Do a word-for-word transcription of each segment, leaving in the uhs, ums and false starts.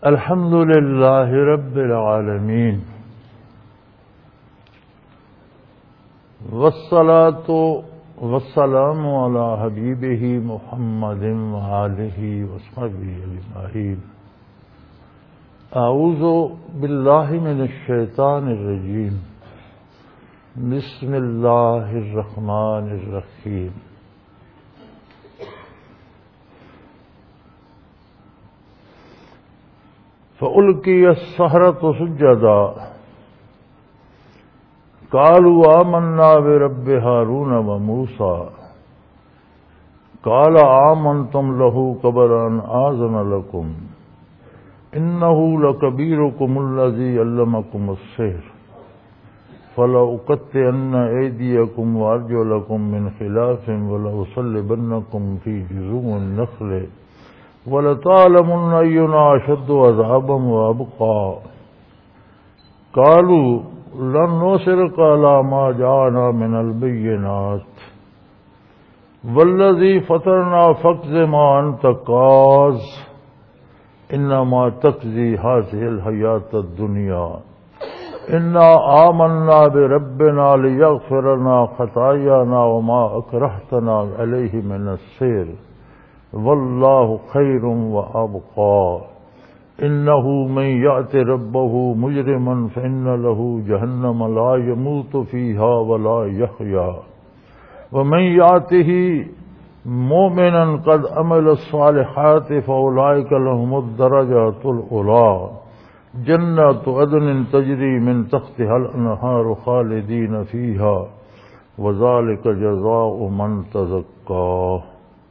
الحمد للہ رب العالمین والصلاة والسلام علی حبیبہ محمد وآلہ وصحبہ اجمعین۔ اعوذ باللہ من الشیطان الرجیم، بسم اللہ الرحمن الرحیم۔ فألقي السحرة سجدا قالوا آمنا برب هارون وموسى قال آمنتم له قبل أن آذن لكم إنه لكبيركم الذي علمكم السحر فلأقطعن أيديكم وأرجلكم من خلاف ولأصلبنكم في جذوع النخل وَلَتَعْلَمُنَّ أَيُّنَا أَشَدُّ عَذَابًا وَأَبْقَىٰ قَالُوا لَن نُّؤْثِرَكَ عَلَىٰ مَا جَاءَنَا مِنَ الْبَيِّنَاتِ وَالَّذِي فَطَرَنَا فَاقْضِ مَا أَنتَ قَاضٍ إِنَّمَا تَقْضِي هَٰذِهِ الْحَيَاةَ الدُّنْيَا إِنَّا آمَنَّا بِرَبِّنَا لِيَغْفِرَ لَنَا خَطَايَانَا وَمَا أَكْرَهْتَنَا عَلَيْهِ مِنَ السِّحْرِ واللہ خیر وابقى انہ من یأت ربہ مجرما فإن له جہنم لا يموت فیہا ولا یحیا ومن یأتہ مؤمنا قد عمل الصالحات فأولئک لهم الدرجات العلی جنات عدن تجری من تحتها الانہار خالدین فیہا وذلک جزاء من تزکی۔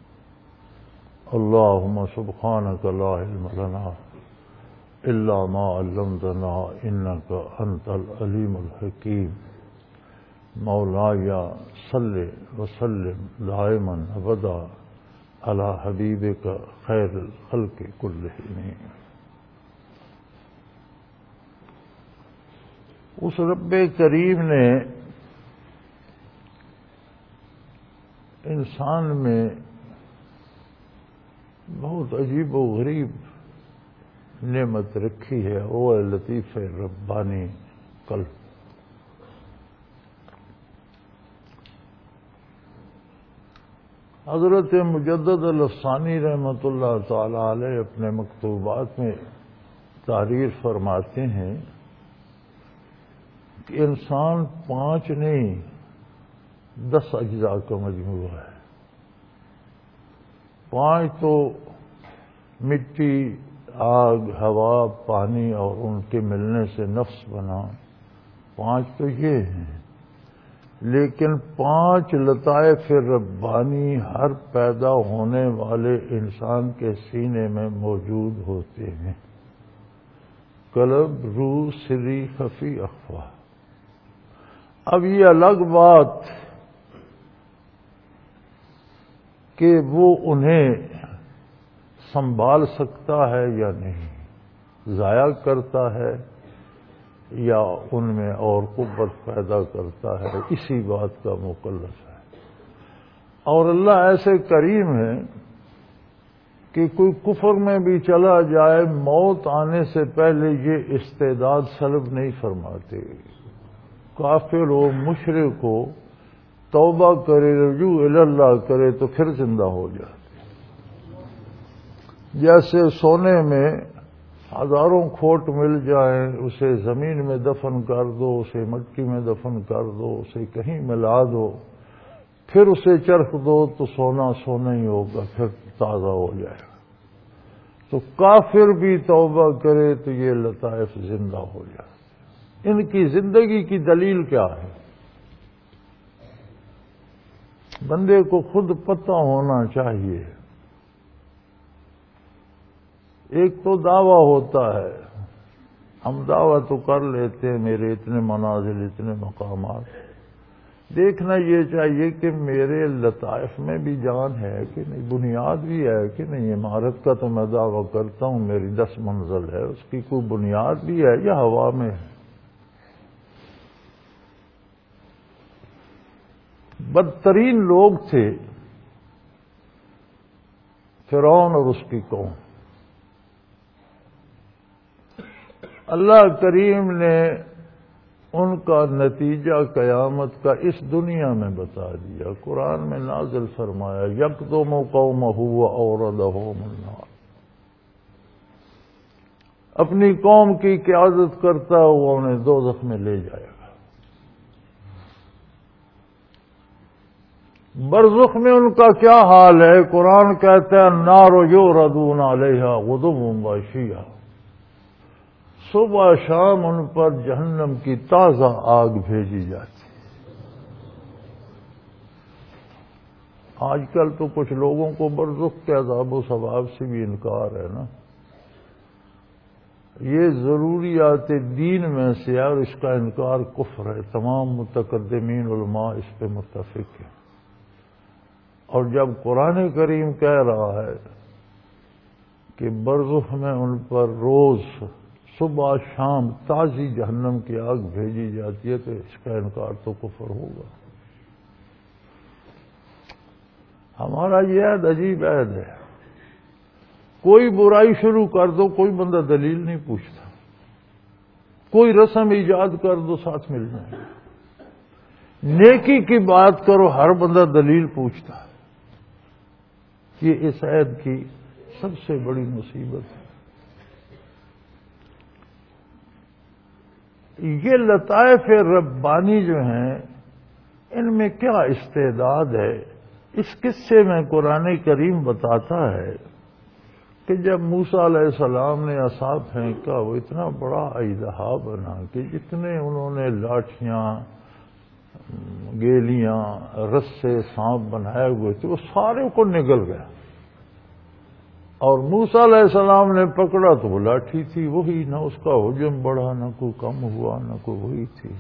اللهم سبحانك لا علم لنا إلا ما علمتنا إنك أنت العليم الحكيم۔ مولاي صل وسلم دائما أبدا على حبيبك خير الخلق كلهم۔ اس رب کریم نے انسان میں بہت عجیب و غریب نعمت رکھی ہے، وہ ہے لطیف ربانی قلب۔ حضرت مجدد الافسانی رحمۃ اللہ تعالی علیہ اپنے مکتوبات میں تحریر فرماتے ہیں کہ انسان پانچ نہیں دس اجزاء کا مجموعہ ہے۔ پانچ تو مٹی، آگ، ہوا، پانی اور ان کے ملنے سے نفس بنا، پانچ تو یہ ہیں، لیکن پانچ لطائف ربانی ہر پیدا ہونے والے انسان کے سینے میں موجود ہوتے ہیں: قلب، روح، سری، خفی، اخفا۔ اب یہ الگ بات کہ وہ انہیں سنبھال سکتا ہے یا نہیں، ضائع کرتا ہے یا ان میں اور قوت پیدا کرتا ہے، اسی بات کا مکلف ہے۔ اور اللہ ایسے کریم ہے کہ کوئی کفر میں بھی چلا جائے، موت آنے سے پہلے یہ استعداد سلب نہیں فرماتے۔ کافر و مشرک ہو، توبہ کرے، رجوع اللہ کرے تو پھر زندہ ہو جاتے۔ جیسے سونے میں ہزاروں کھوٹ مل جائیں، اسے زمین میں دفن کر دو، اسے مٹی میں دفن کر دو، اسے کہیں ملا دو، پھر اسے چرخ دو تو سونا سونا ہی ہوگا، پھر تازہ ہو جائے گا۔ تو کافر بھی توبہ کرے تو یہ لطائف زندہ ہو جاتے۔ ان کی زندگی کی دلیل کیا ہے؟ بندے کو خود پتہ ہونا چاہیے۔ ایک تو دعویٰ ہوتا ہے، ہم دعویٰ تو کر لیتے ہیں میرے اتنے منازل، اتنے مقامات۔ دیکھنا یہ چاہیے کہ میرے لطائف میں بھی جان ہے کہ نہیں، بنیاد بھی ہے کہ نہیں۔ عمارت کا تو میں دعویٰ کرتا ہوں میری دس منزل ہے، اس کی کوئی بنیاد بھی ہے یا ہوا میں ہے؟ بدترین لوگ تھے فرعون اور اس کی قوم۔ اللہ کریم نے ان کا نتیجہ قیامت کا اس دنیا میں بتا دیا. قرآن میں نازل فرمایا یکدم قومہ واوردہم النار، اپنی قوم کی قیادت کرتا ہوا انہیں دوزخ میں لے جائے گا. برزخ میں ان کا کیا حال ہے؟ قرآن کہتا ہے النار یعرضون علیہا غدوا وعشیا، صبح شام ان پر جہنم کی تازہ آگ بھیجی جاتی. آج کل تو کچھ لوگوں کو برزخ کے عذاب و ثواب سے بھی انکار ہے نا. یہ ضروریات دین میں سے اور اس کا انکار کفر ہے. تمام متقدمین علماء اس پہ متفق ہیں. اور جب قرآن کریم کہہ رہا ہے کہ برزخ میں ان پر روز صبح شام تازی جہنم کی آگ بھیجی جاتی ہے تو اس کا انکار تو کفر ہوگا. ہمارا یہ عہد عجیب عہد ہے. کوئی برائی شروع کر دو کوئی بندہ دلیل نہیں پوچھتا، کوئی رسم ایجاد کر دو ساتھ مل جائے. نیکی کی بات کرو ہر بندہ دلیل پوچھتا. یہ اس عہد کی سب سے بڑی مصیبت ہے. یہ لطائف ربانی جو ہیں ان میں کیا استعداد ہے. اس قصے میں قرآن کریم بتاتا ہے کہ جب موسیٰ علیہ السلام نے عصا پھینکا وہ اتنا بڑا اژدہا بنا کہ جتنے انہوں نے لاٹھیاں، گیلیاں، رسے، سانپ بنائے ہوئے تھے وہ سارے کو نگل گیا. اور موسیٰ علیہ السلام نے پکڑا تو وہ لاٹھی تھی وہی، نہ اس کا حجم بڑھا نہ کوئی کم ہوا نہ کوئی وہی تھی.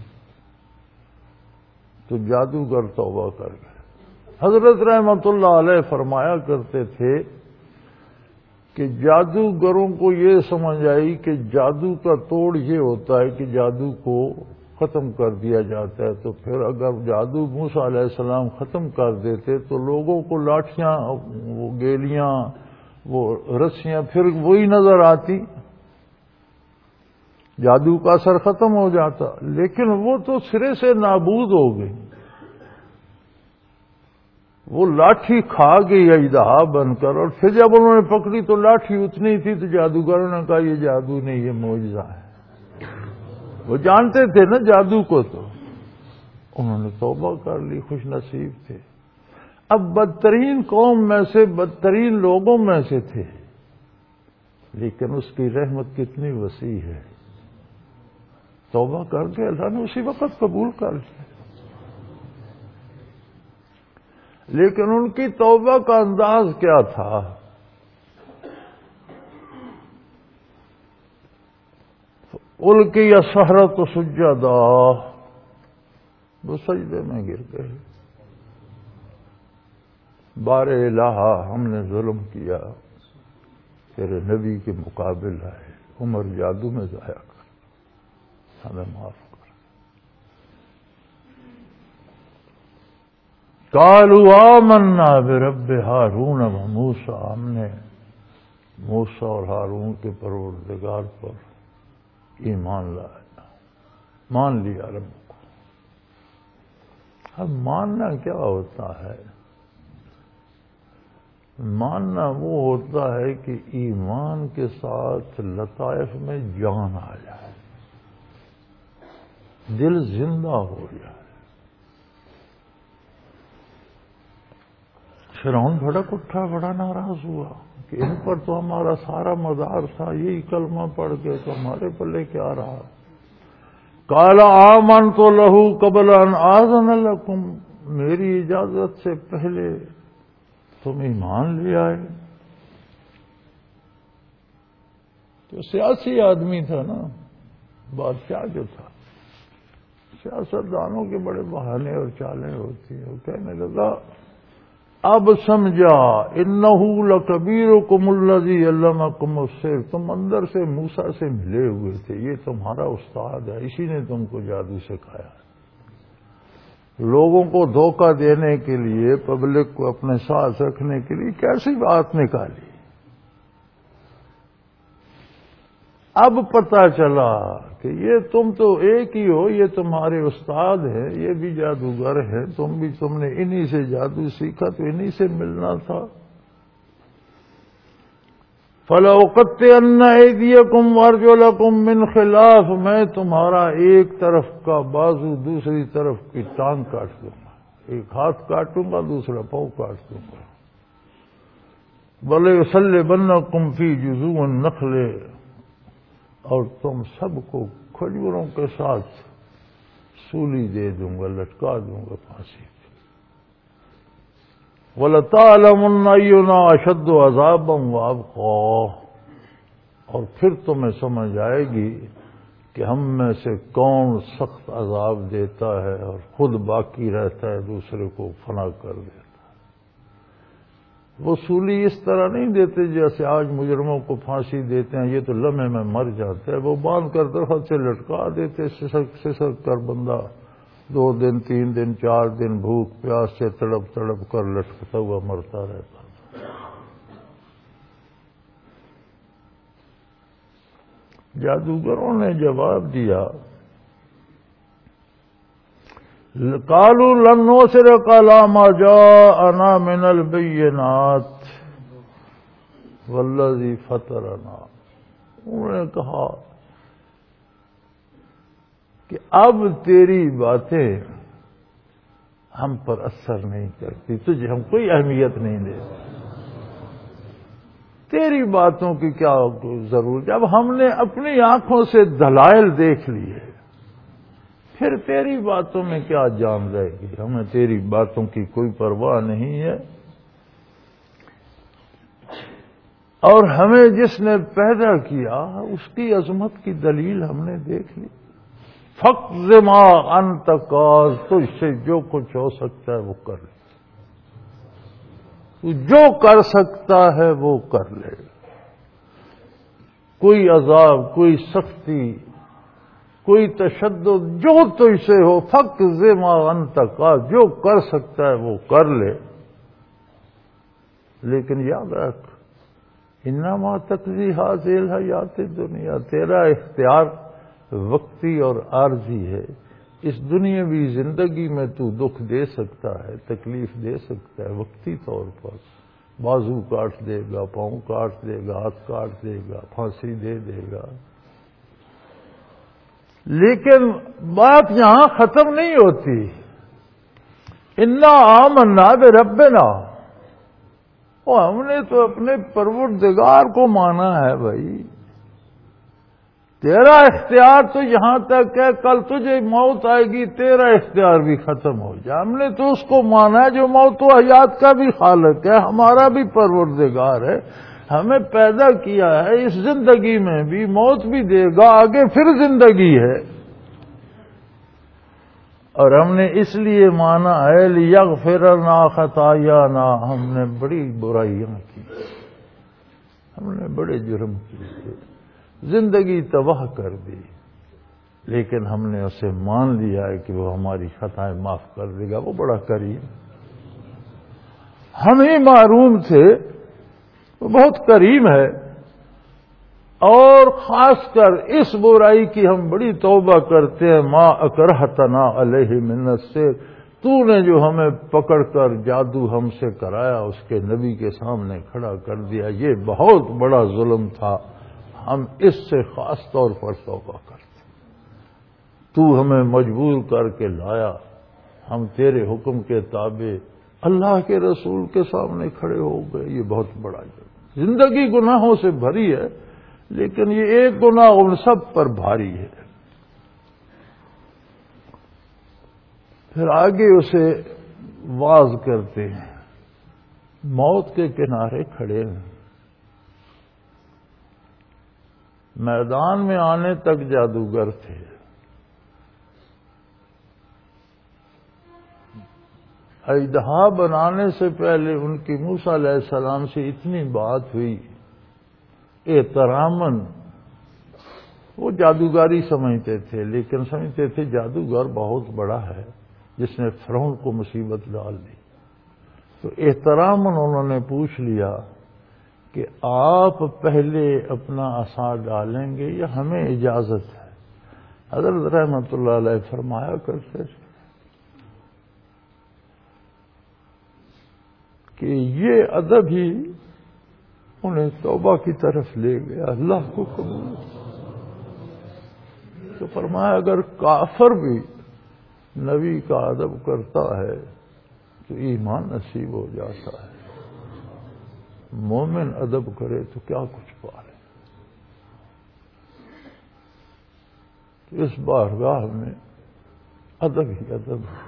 تو جادوگر توبہ کر گئے. حضرت رحمت اللہ علیہ فرمایا کرتے تھے کہ جادوگروں کو یہ سمجھ آئی کہ جادو کا توڑ یہ ہوتا ہے کہ جادو کو ختم کر دیا جاتا ہے. تو پھر اگر جادو موسیٰ علیہ السلام ختم کر دیتے تو لوگوں کو لاٹھیاں، وہ گیلیاں، وہ رسیاں پھر وہی نظر آتی، جادو کا اثر ختم ہو جاتا. لیکن وہ تو سرے سے نابود ہو گئی. وہ لاٹھی کھا گئی اژدہا بن کر. اور پھر جب انہوں نے پکڑی تو لاٹھی اتنی تھی تو جادوگروں نے کہا یہ جادو نہیں یہ معجزہ ہے. وہ جانتے تھے نا جادو کو. تو انہوں نے توبہ کر لی، خوش نصیب تھے. اب بدترین قوم میں سے بدترین لوگوں میں سے تھے، لیکن اس کی رحمت کتنی وسیع ہے. توبہ کر کے اللہ نے اسی وقت قبول کر لیا. لیکن ان کی توبہ کا انداز کیا تھا؟ القی السحرۃ سجدا، وہ سجدے میں گر گئے. بار الہ ہم نے ظلم کیا، تیرے نبی کے مقابل آئے، عمر جادو میں ضائع کر، ہمیں معاف کر. قالوا آمنا برب ہارون و موسیٰ، ہم نے موسیٰ اور ہارون کے پروردگار پر ایمان لایا، مان لیا رب کو. اب ماننا کیا ہوتا ہے؟ ماننا وہ ہوتا ہے کہ ایمان کے ساتھ لطائف میں جان آ جائے، دل زندہ ہو جائے. فرعون بھڑک اٹھا، بڑا ناراض ہوا کہ ان پر تو ہمارا سارا مدار تھا، یہی کلمہ پڑھ کے تو ہمارے پلے کیا رہا. قال آمنت لہ قبل ان آذن لکم، میری اجازت سے پہلے تم ایمان لے آئے. تو سیاسی آدمی تھا نا، بادشاہ جو تھا. سیاست دانوں کے بڑے بہانے اور چالیں ہوتی ہیں. وہ کہنے لگا اب سمجھا انہ لکبیرکم الذی علمکم السحر، تم اندر سے موسیٰ سے ملے ہوئے تھے، یہ تمہارا استاد ہے، اسی نے تم کو جادو سکھایا. لوگوں کو دھوکہ دینے کے لیے، پبلک کو اپنے ساتھ رکھنے کے لیے کیسی بات نکالی. اب پتہ چلا کہ یہ تم تو ایک ہی ہو، یہ تمہارے استاد ہیں، یہ بھی جادوگر ہیں، تم بھی تم نے انہی سے جادو سیکھا تو انہی سے ملنا تھا۔ فَلَأُقَطِّعَنَّ أَيْدِيَكُمْ وَأَرْجُلَكُمْ مِنْ خِلَافٍ، میں تمہارا ایک طرف کا بازو دوسری طرف کی ٹانگ کاٹ دوں گا، ایک ہاتھ کاٹوں گا دوسرا پاؤں کاٹ دوں گا۔ وَلَيُصَلِّبَنَّكُمْ فِي جُذُوعِ النَّخْلِ، اور تم سب کو کھجوروں کے ساتھ سولی دے دوں گا، لٹکا دوں گا پھانسی پہ۔ وَلَتَعْلَمُنَّ أَيُّنَا أَشَدُّ عَذَابًا وَأَبْقَىٰ، اور پھر تمہیں سمجھ آئے گی کہ ہم میں سے کون سخت عذاب دیتا ہے اور خود باقی رہتا ہے، دوسرے کو فنا کر دیتا ہے۔ وہ سولی اس طرح نہیں دیتے جیسے آج مجرموں کو پھانسی دیتے ہیں، یہ تو لمحے میں مر جاتا ہے، وہ باندھ کر درخت سے لٹکا دیتے، سسک سسک کر بندہ دو دن تین دن چار دن بھوک پیاس سے تڑپ تڑپ کر لٹکتا ہوا مرتا رہتا تھا۔ جادوگروں نے جواب دیا، قالوا لن نؤثرك على ما جاءنا من البينات والذي فطرنا، انہوں نے کہا کہ اب تیری باتیں ہم پر اثر نہیں کرتی، تجھے ہم کوئی اہمیت نہیں دیتے، تیری باتوں کی کیا ضرورت، جب ہم نے اپنی آنکھوں سے دلائل دیکھ لیے پھر تیری باتوں میں کیا جان رہے گی، ہمیں تیری باتوں کی کوئی پرواہ نہیں ہے، اور ہمیں جس نے پیدا کیا اس کی عظمت کی دلیل ہم نے دیکھ لی۔ فَقْضِ مَا أَنْتَ قَاضٍ، تجھ سے جو کچھ ہو سکتا ہے وہ کر لے، تو جو کر سکتا ہے وہ کر لے، کوئی عذاب کوئی سختی کوئی تشدد جو تجھ سے ہو، فَقْضِ مَا أَنْتَ قَاضٍ، جو کر سکتا ہے وہ کر لے، لیکن یاد رکھ انما تقضی هذه الحیات الدنیا، تیرا اختیار وقتی اور عارضی ہے، اس دنیاوی زندگی میں تو دکھ دے سکتا ہے، تکلیف دے سکتا ہے وقتی طور پر، بازو کاٹ دے گا، پاؤں کاٹ دے گا، ہاتھ کاٹ دے گا، پھانسی دے دے گا، لیکن بات یہاں ختم نہیں ہوتی۔ انا آمنا بربنا، اور ہم نے تو اپنے پروردگار کو مانا ہے بھائی، تیرا اختیار تو یہاں تک ہے کل تجھے موت آئے گی تیرا اختیار بھی ختم ہو جائے، ہم نے تو اس کو مانا ہے جو موت و حیات کا بھی خالق ہے، ہمارا بھی پروردگار ہے، ہمیں پیدا کیا ہے، اس زندگی میں بھی موت بھی دے گا، آگے پھر زندگی ہے، اور ہم نے اس لیے مانا ہے لیغفر لنا خطایانا، ہم نے بڑی برائیاں کی، ہم نے بڑے جرم کیے، زندگی تباہ کر دی، لیکن ہم نے اسے مان لیا ہے کہ وہ ہماری خطائیں معاف کر دے گا، وہ بڑا کریم، ہم ہی محروم تھے، وہ بہت کریم ہے، اور خاص کر اس برائی کی ہم بڑی توبہ کرتے ہیں، ما اکرہتنا علیہ من السحر، تو نے جو ہمیں پکڑ کر جادو ہم سے کرایا اس کے نبی کے سامنے کھڑا کر دیا، یہ بہت بڑا ظلم تھا، ہم اس سے خاص طور پر توبہ کرتے، تو ہمیں مجبور کر کے لایا، ہم تیرے حکم کے تابع اللہ کے رسول کے سامنے کھڑے ہو گئے، یہ بہت بڑا جرم، زندگی گناہوں سے بھری ہے لیکن یہ ایک گناہ ان سب پر بھاری ہے۔ پھر آگے اسے واز کرتے ہیں، موت کے کنارے کھڑے ہیں، میدان میں آنے تک جادوگر تھے، اژدہا بنانے سے پہلے ان کی موسیٰ علیہ السلام سے اتنی بات ہوئی احتراماً، وہ جادوگاری سمجھتے تھے لیکن سمجھتے تھے جادوگر بہت بڑا ہے جس نے فرعون کو مصیبت ڈال دی، تو احتراماً انہوں نے پوچھ لیا کہ آپ پہلے اپنا عصا ڈالیں گے یا ہمیں اجازت ہے؟ حضرت رحمت اللہ علیہ فرمایا کرتے تھے کہ یہ ادب ہی انہیں توبہ کی طرف لے گیا، اللہ کو قبول۔ تو فرمایا اگر کافر بھی نبی کا ادب کرتا ہے تو ایمان نصیب ہو جاتا ہے، مومن ادب کرے تو کیا کچھ پائے۔ تو اس بارگاہ میں ادب ہی ادب ہے۔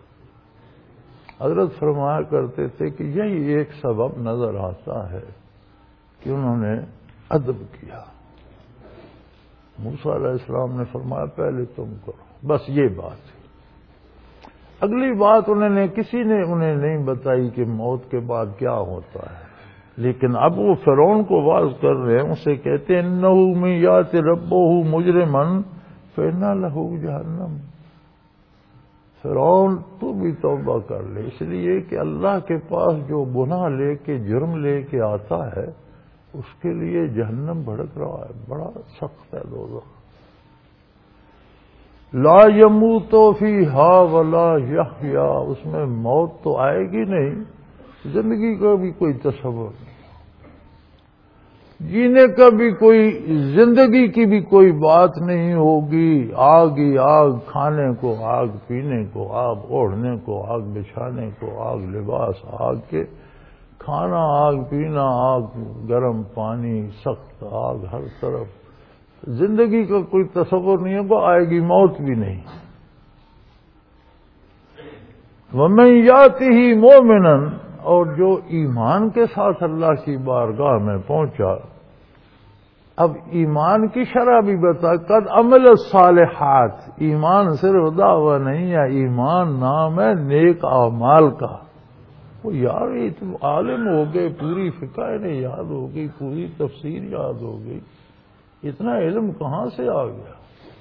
حضرت فرمایا کرتے تھے کہ یہی ایک سبب نظر آتا ہے کہ انہوں نے ادب کیا۔ موسیٰ علیہ السلام نے فرمایا پہلے تم کرو، بس یہ بات ہے۔ اگلی بات انہوں نے کسی نے انہیں نہیں بتائی کہ موت کے بعد کیا ہوتا ہے، لیکن اب وہ فرعون کو واعظ کر رہے ہیں، اسے کہتے ہیں انہ من یات ربہ مجرما فإن لہ جہنم۔ فرعون تو بھی توبہ کر لے، اس لیے کہ اللہ کے پاس جو گناہ لے کے جرم لے کے آتا ہے اس کے لیے جہنم بھڑک رہا ہے، بڑا سخت ہے دوزخ۔ لا یموت فیہا ولا یحیا، اس میں موت تو آئے گی نہیں، زندگی کا بھی کوئی تصور نہیں، جینے کا بھی کوئی، زندگی کی بھی کوئی بات نہیں ہوگی۔ آگ ہی آگ، کھانے کو آگ، پینے کو آگ، اوڑھنے کو آگ، بچھانے کو آگ، لباس آگ کے، کھانا آگ، پینا آگ، گرم پانی، سخت آگ، ہر طرف زندگی کا کوئی تصور نہیں ہوگا، آئے گی موت بھی نہیں۔ وَمَن يَأْتِهِ مُؤْمِنًا، اور جو ایمان کے ساتھ اللہ کی بارگاہ میں پہنچا، اب ایمان کی شرح بھی بتا، قد عمل الصالحات، ایمان صرف دعویٰ نہیں ہے، ایمان نام ہے نیک اعمال کا۔ وہ یار یہ تو عالم ہو گئے، پوری فقہ انہیں یاد ہو گئی، پوری تفسیر یاد ہو گئی، اتنا علم کہاں سے آ گیا؟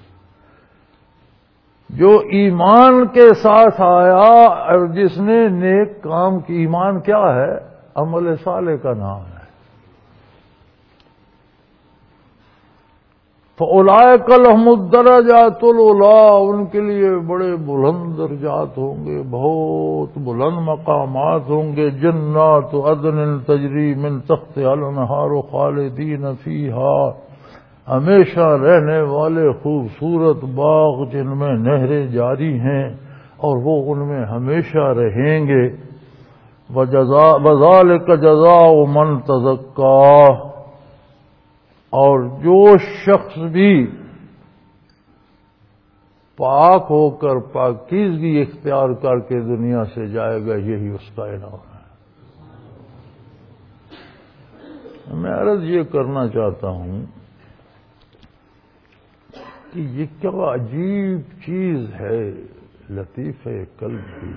جو ایمان کے ساتھ آیا اور جس نے نیک کام کی، ایمان کیا ہے؟ عمل صالح کا نام ہے۔ فَأُولَئِكَ لَهُمُ الدَّرَجَاتُ الْعُلَىٰ، ان کے لیے بڑے بلند درجات ہوں گے، بہت بلند مقامات ہوں گے۔ جنات عدن تجری من تحتها الانہار خالدین فیہا، ہمیشہ رہنے والے خوبصورت باغ جن میں نہریں جاری ہیں اور وہ ان میں ہمیشہ رہیں گے۔ وَذَلِكَ جَزَاءُ مَن تَزَكَّىٰ، اور جو شخص بھی پاک ہو کر پاکیزگی اختیار کر کے دنیا سے جائے گا، یہی اس کا انعام ہے۔ میں عرض یہ کرنا چاہتا ہوں کہ یہ کیا عجیب چیز ہے لطیفہ قلب کی۔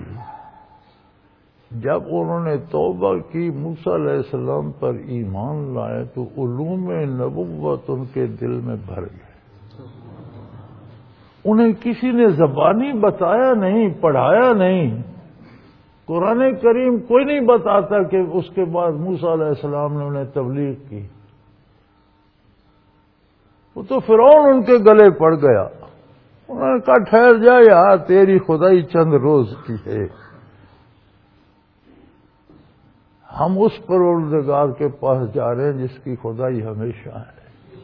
جب انہوں نے توبہ کی، موسیٰ علیہ السلام پر ایمان لائے تو علوم نبوت ان کے دل میں بھر گئے۔ انہیں کسی نے زبانی بتایا نہیں، پڑھایا نہیں، قرآن کریم کوئی نہیں بتاتا کہ اس کے بعد موسیٰ علیہ السلام نے انہیں تبلیغ کی۔ وہ تو فرعون ان کے گلے پڑ گیا، انہوں نے کہا ٹھہر جا یار، تیری خدائی چند روز کی ہے، ہم اس پروردگار کے پاس جا رہے ہیں جس کی خدائی ہمیشہ ہے۔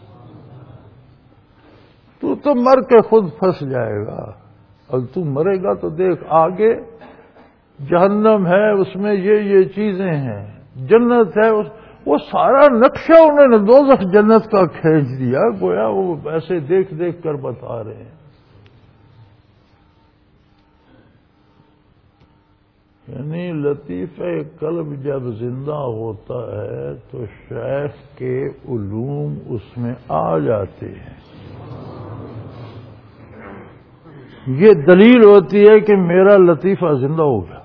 تو تو مر کے خود پھنس جائے گا، اور تو مرے گا تو دیکھ آگے جہنم ہے، اس میں یہ یہ چیزیں ہیں، جنت ہے، وہ سارا نقشہ انہوں نے دوزخ جنت کا کھینچ دیا، گویا وہ ایسے دیکھ دیکھ کر بتا رہے ہیں۔ یعنی لطیفہ قلب جب زندہ ہوتا ہے تو شیخ کے علوم اس میں آ جاتے ہیں۔ یہ دلیل ہوتی ہے کہ میرا لطیفہ زندہ ہو گیا۔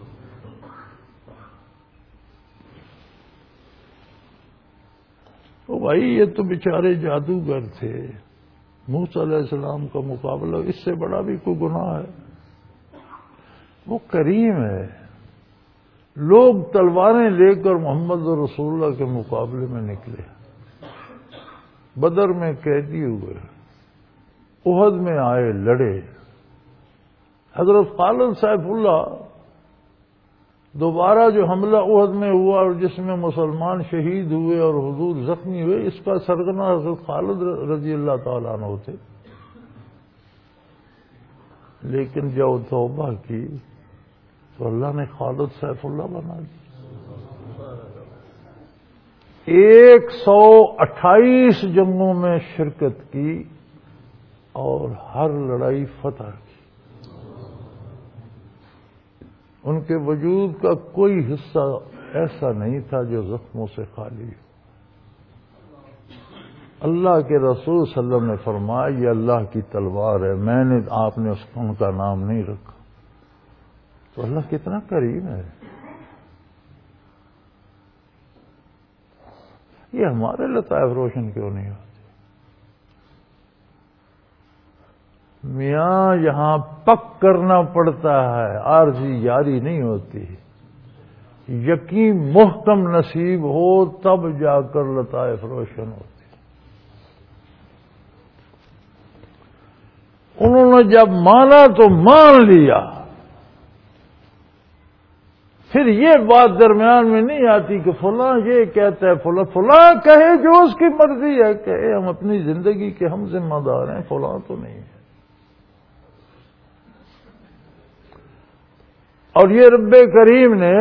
تو بھائی یہ تو بیچارے جادوگر تھے، موسیٰ علیہ السلام کا مقابلہ اس سے بڑا بھی کوئی گناہ ہے؟ وہ کریم ہے، لوگ تلواریں لے کر محمد رسول اللہ کے مقابلے میں نکلے، بدر میں قیدی ہوئے، احد میں آئے لڑے۔ حضرت خالد سیف اللہ دوبارہ جو حملہ احد میں ہوا اور جس میں مسلمان شہید ہوئے اور حضور زخمی ہوئے، اس کا سرگنا حضرت خالد رضی اللہ تعالیٰ عنہ تھے، لیکن جب توبہ کی تو اللہ نے خالد سیف اللہ بنا دی۔ ایک سو اٹھائیس جنگوں میں شرکت کی اور ہر لڑائی فتح کی۔ ان کے وجود کا کوئی حصہ ایسا نہیں تھا جو زخموں سے خالی ہو۔ اللہ کے رسول صلی اللہ علیہ وسلم نے فرمایا یہ اللہ کی تلوار ہے، میں نے آپ نے اس ان کا نام نہیں رکھا۔ تو اللہ کتنا کریم ہے، یہ ہمارے لطائف روشن کیوں نہیں ہوتے؟ میاں یہاں پک کرنا پڑتا ہے، عارضی یاری نہیں ہوتی، یقین محکم نصیب ہو تب جا کر لطائف روشن ہوتی۔ انہوں نے جب مانا تو مان لیا، پھر یہ بات درمیان میں نہیں آتی کہ فلاں یہ کہتا ہے، فلاں فلاں کہے جو اس کی مرضی ہے کہے، ہم اپنی زندگی کے ہم ذمہ دار ہیں، فلاں تو نہیں ہے۔ اور یہ رب کریم نے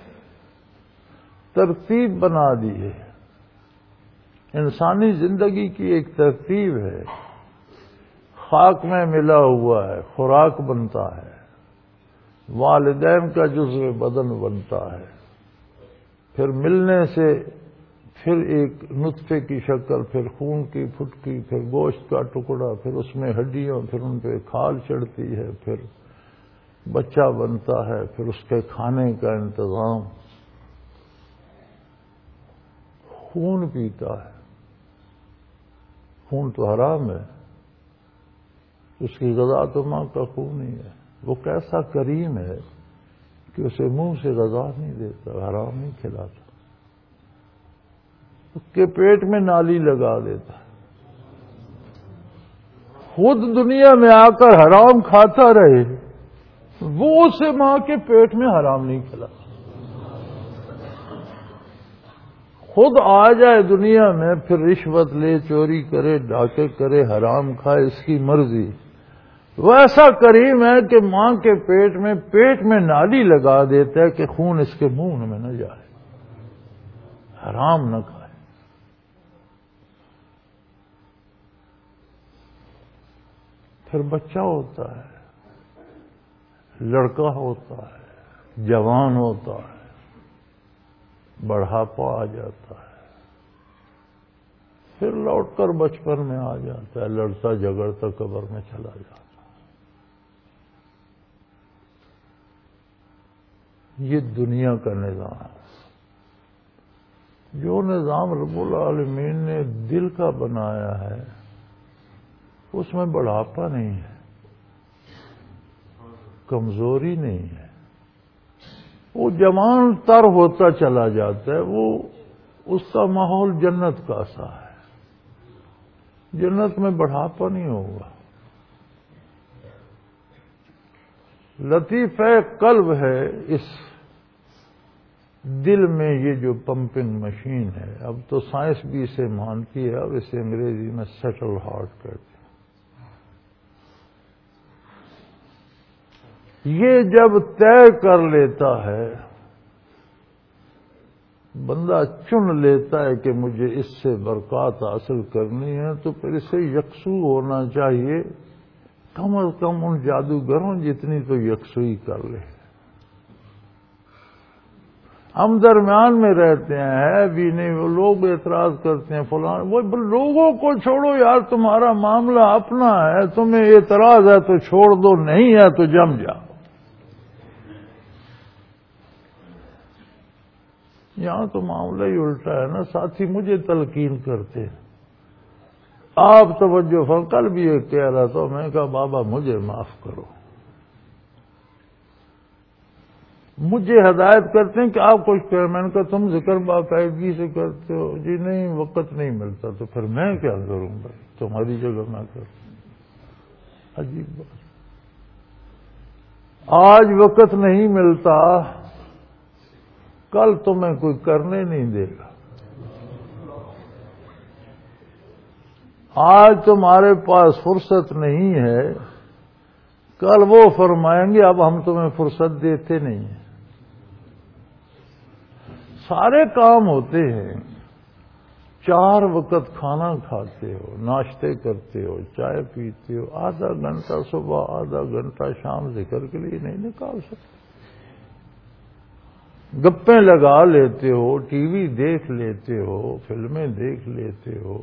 ترتیب بنا دی ہے، انسانی زندگی کی ایک ترتیب ہے، خاک میں ملا ہوا ہے، خوراک بنتا ہے، والدین کا جزو بدن بنتا ہے، پھر ملنے سے پھر ایک نطفے کی شکل، پھر خون کی پھٹکی، پھر گوشت کا ٹکڑا، پھر اس میں ہڈیاں، پھر ان پہ کھال چڑھتی ہے، پھر بچہ بنتا ہے، پھر اس کے کھانے کا انتظام، خون پیتا ہے، خون تو حرام ہے، اس کی غذا تو ماں کا خون ہی ہے۔ وہ کیسا کریم ہے کہ اسے منہ سے غذا نہیں دیتا، حرام نہیں کھلاتا، اس کے پیٹ میں نالی لگا دیتا، خود دنیا میں آ کر حرام کھاتا رہے، وہ اسے ماں کے پیٹ میں حرام نہیں کھلاتا۔ خود آ جائے دنیا میں، پھر رشوت لے، چوری کرے، ڈاکے کرے، حرام کھائے، اس کی مرضی۔ وہ ایسا کریم ہے کہ ماں کے پیٹ میں پیٹ میں نالی لگا دیتا ہے کہ خون اس کے منہ میں نہ جائے، حرام نہ کھائے۔ پھر بچہ ہوتا ہے، لڑکا ہوتا ہے، جوان ہوتا ہے، بڑھاپا آ جاتا ہے، پھر لوٹ کر بچپن میں آ جاتا ہے، لڑتا جھگڑتا قبر میں چلا جاتا ہے۔ یہ دنیا کا نظام ہے۔ جو نظام رب العالمین نے دل کا بنایا ہے اس میں بڑھاپا نہیں ہے، کمزوری نہیں ہے، وہ جوان تر ہوتا چلا جاتا ہے، وہ اس کا ماحول جنت کا سا ہے، جنت میں بڑھاپا نہیں ہوگا۔ لطیفہ قلب ہے اس دل میں یہ جو پمپنگ مشین ہے، اب تو سائنس بھی اسے مانتی ہے، اب اسے انگریزی میں سیٹل ہارٹ کہتے ہیں۔ یہ جب طے کر لیتا ہے، بندہ چن لیتا ہے کہ مجھے اس سے برکات حاصل کرنی ہے، تو پھر اسے یکسو ہونا چاہیے، کم از کم ان جادوگروں جتنی تو یکسوئی کر لے۔ ہم درمیان میں رہتے ہیں، ہے بھی نہیں، وہ لوگ اعتراض کرتے ہیں فلاں، وہ لوگوں کو چھوڑو یار، تمہارا معاملہ اپنا ہے، تمہیں اعتراض ہے تو چھوڑ دو، نہیں ہے تو جم جاؤ۔ یہاں تو معاملہ ہی الٹا ہے نا، ساتھی مجھے تلقین کرتے ہیں، آپ توجہ فرما، کل بھی یہ کہہ رہا تھا، میں کہا بابا مجھے معاف کرو، مجھے ہدایت کرتے ہیں کہ آپ کچھ کریں. میں نے کہا تم ذکر باقاعدگی سے کرتے ہو. جی نہیں وقت نہیں ملتا. تو پھر میں کیا کروں بھائی, تمہاری جگہ میں کروں. عجیب بات. آج وقت نہیں ملتا, کل تمہیں کوئی کرنے نہیں دے گا. آج تمہارے پاس فرصت نہیں ہے, کل وہ فرمائیں گے اب ہم تمہیں فرصت دیتے نہیں ہیں. سارے کام ہوتے ہیں. چار وقت کھانا کھاتے ہو, ناشتے کرتے ہو, چائے پیتے ہو, آدھا گھنٹہ صبح آدھا گھنٹہ شام ذکر کے لیے نہیں نکال سکتے. گپیں لگا لیتے ہو, ٹی وی دیکھ لیتے ہو, فلمیں دیکھ لیتے ہو,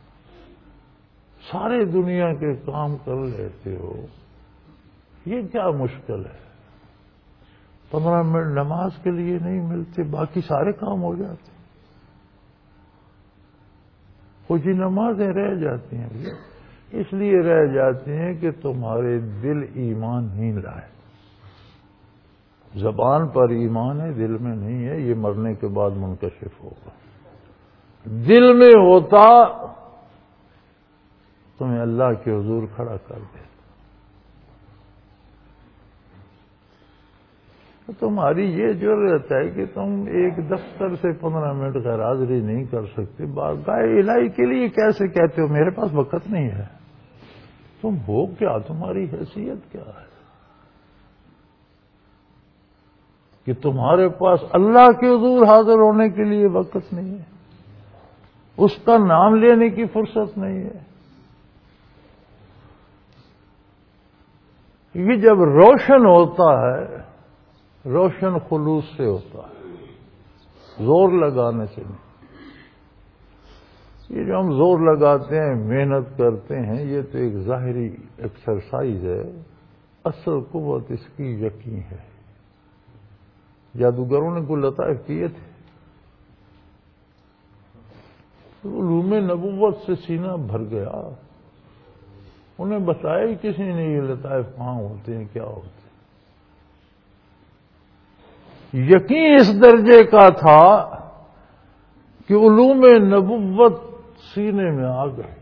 سارے دنیا کے کام کر لیتے ہو. یہ کیا مشکل ہے؟ پندرہ منٹ نماز کے لیے نہیں ملتے, باقی سارے کام ہو جاتے. کچھ نمازیں رہ جاتی ہیں, اس لیے رہ جاتی ہیں کہ تمہارے دل ایمان نہیں لائے. زبان پر ایمان ہے, دل میں نہیں ہے. یہ مرنے کے بعد منکشف ہوگا. دل میں ہوتا تمہیں اللہ کے حضور کھڑا کر دے. تمہاری یہ ضرورت ہے کہ تم ایک دفتر سے پندرہ منٹ غیر حاضری نہیں کر سکتے. گائے الہی کے لیے کیسے کہتے ہو میرے پاس وقت نہیں ہے؟ تم ہو کیا؟ تمہاری حیثیت کیا ہے کہ تمہارے پاس اللہ کے حضور حاضر ہونے کے لیے وقت نہیں ہے, اس کا نام لینے کی فرصت نہیں ہے. یہ جب روشن ہوتا ہے, روشن خلوص سے ہوتا ہے, زور لگانے سے نہیں. یہ جو ہم زور لگاتے ہیں, محنت کرتے ہیں, یہ تو ایک ظاہری ایکسرسائز ہے. اصل قوت اس کی یقین ہے. جادوگروں نے کوئی لطائف کیے تھے, علوم نبوت سے سینہ بھر گیا. انہیں بتایا ہی کسی نے یہ لطائف کہاں ہوتے ہیں, کیا ہوتے ہیں. یقین اس درجے کا تھا کہ علوم نبوت سینے میں آ گئے.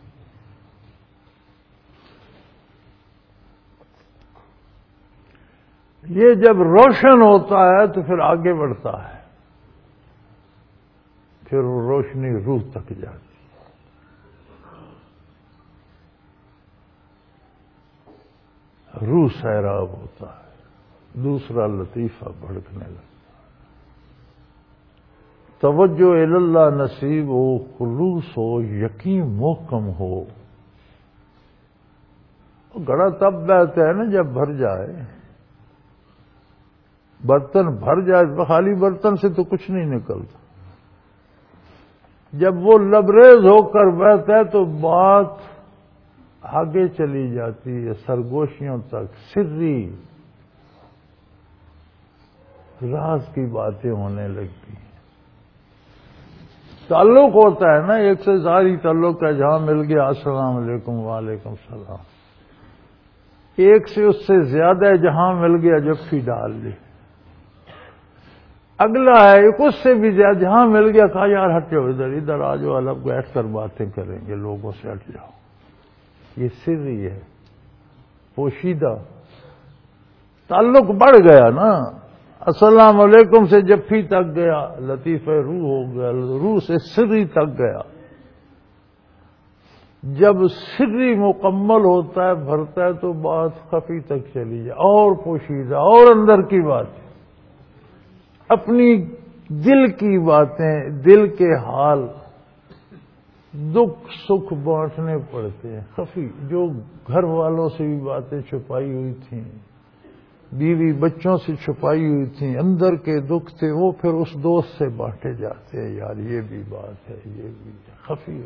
یہ جب روشن ہوتا ہے تو پھر آگے بڑھتا ہے, پھر وہ روشنی روح تک جاتی. روح سیراب ہوتا ہے, دوسرا لطیفہ بھڑکنے لگتا. توجہ اللہ نصیب ہو, خلوص ہو, یقین محکم ہو. گڑا تب بہتا ہے نا جب بھر جائے. برتن بھر جائے, خالی برتن سے تو کچھ نہیں نکلتا. جب وہ لبریز ہو کر بہتا ہے تو بات آگے چلی جاتی ہے, سرگوشیوں تک. سری راز کی باتیں ہونے لگتی ہیں. تعلق ہوتا ہے نا, ایک سے ساری تعلق ہے. جہاں مل گیا السلام علیکم وعلیکم السلام. ایک سے اس سے زیادہ ہے, جہاں مل گیا جفی ڈال لی. اگلا ہے ایک اس سے بھی زیادہ, جہاں مل گیا کہا یار ہٹ جاؤ, ادھر ادھر آ جاؤ, الگ بیٹھ کر باتیں کریں گے, لوگوں سے ہٹ جاؤ. یہ سری ہے, پوشیدہ. تعلق بڑھ گیا نا. السلام علیکم سے جفی تک گیا, لطیفہ روح ہو گیا, روح سے سری تک گیا. جب سری مکمل ہوتا ہے, بھرتا ہے, تو بات خفی تک چلی جائے, اور پوشیدہ, اور اندر کی بات, اپنی دل کی باتیں, دل کے حال, دکھ سکھ بانٹنے پڑتے ہیں خفی. جو گھر والوں سے بھی باتیں چھپائی ہوئی تھیں, بیوی بچوں سے چھپائی ہوئی تھیں, اندر کے دکھ تھے, وہ پھر اس دوست سے بانٹے جاتے ہیں. یار یہ بھی بات ہے, یہ بھی خفی ہو.